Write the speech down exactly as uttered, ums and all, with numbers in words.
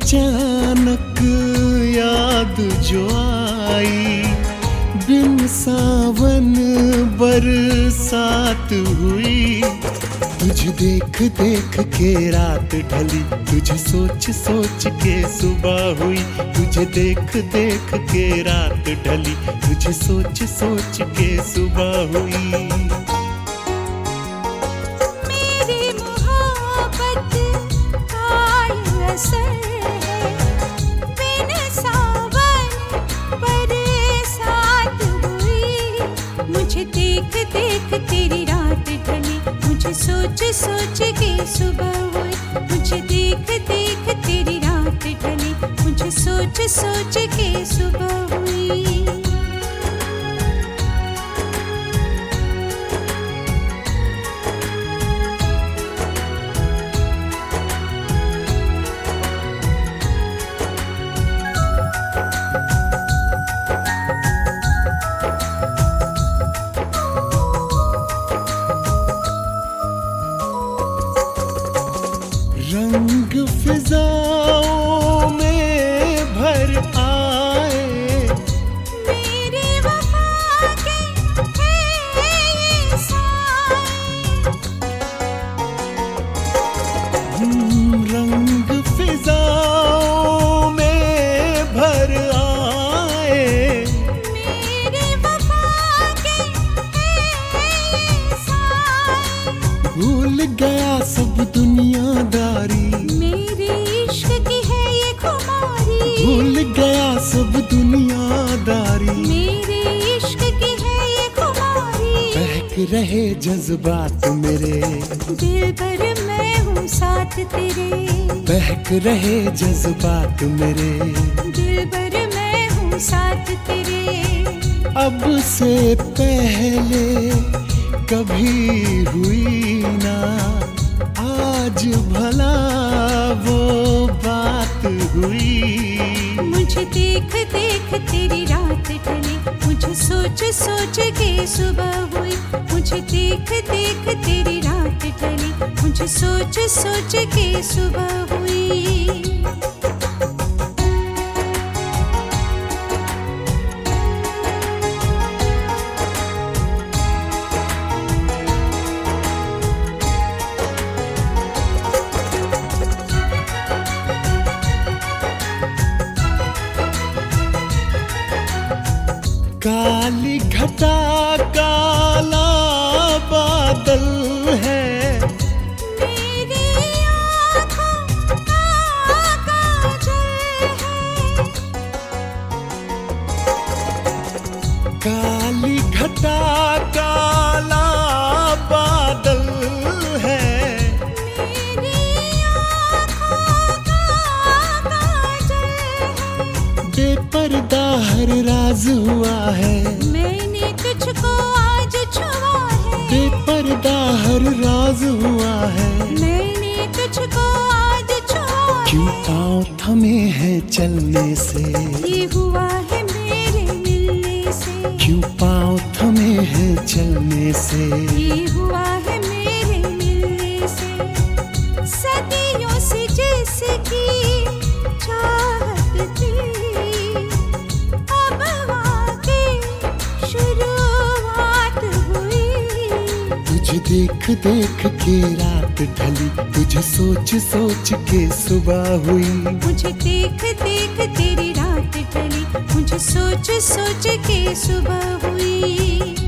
अचानक याद जो आई, बिन सावन बरसात हुई। तुझे देख देख के रात ढली, तुझे सोच सोच के सुबह हुई। तुझे देख देख के रात ढली, तुझे सोच सोच के सुबह हुई। मुझे देख देख तेरी रात ढली, मुझे सोच सोच के सुबह हुई। मुझे देख देख तेरी रात ढली, मुझे सोच सोच के सुबह हुई। रंग फिजाओं में भर आए, मेरे वफा के हैं ये साए। रंग फिजाओं में भर आए, मेरे वफा के हैं ये साए। भूल गया सब दुनियादारी, मेरे इश्क की है ये खुमारी। भूल गया सब दुनियादारी, मेरे इश्क की है ये खुमारी। बहक रहे जज्बात मेरे, दिल पर मैं हूँ साथ तेरे। बहक रहे जज्बात मेरे, दिल पर मैं हूँ साथ तेरे। अब से पहले कभी हुई ना, आज भला वो बात हुई। मुझे देख देख तेरी रात ढली, मुझे सोच सोच के सुबह हुई। मुझे देख देख तेरी रात ढली, मुझे सोच सोच के सुबह हुई। काली घटा काला बादल है, मेरी आँखों का काजल है। काली घटा काला बादल है, मेरी आँखों का काजल है। बेपर्दा हर राज हुआ है, मैंने तुझको आज छुआ है। बेपर्दा हर राज हुआ है। मैंने तुझको आज छुआ क्यों है। पाँव थमे हैं चलने से, ये हुआ है मेरे मिलने से। क्यों पाँव थमे हैं चलने से, ये हुआ है मेरे मिलने से। सदियों से जिसकी चाहत थी, अब वाकई शुरुआत हुई। तुझे देख देख के रात ढली, तुझे सोच सोच के सुबह हुई। मुझे देख देख तेरी रात ढली, मुझे सोच सोच के सुबह हुई।